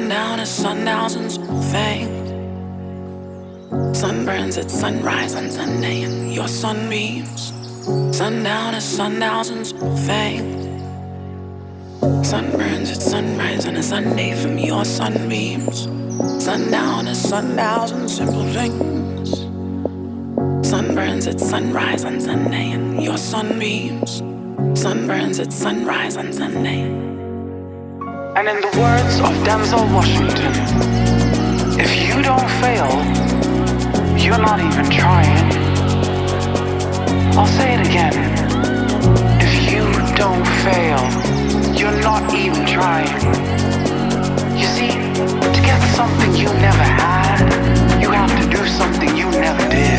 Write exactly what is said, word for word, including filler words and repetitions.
Sundown is sundown's and thing. Sun burns at sunrise on Sunday and your sunbeams. Sundown is sundown's and thing. Sun burns at sunrise on a Sunday from your sunbeams. Sundown is sundown's and simple things. Sun burns at sunrise on Sunday and your sunbeams. Sun burns at sunrise on Sunday. And in the words of Denzel Washington, if you don't fail, you're not even trying. I'll say it again. If you don't fail, you're not even trying. You see, to get something you never had, you have to do something you never did.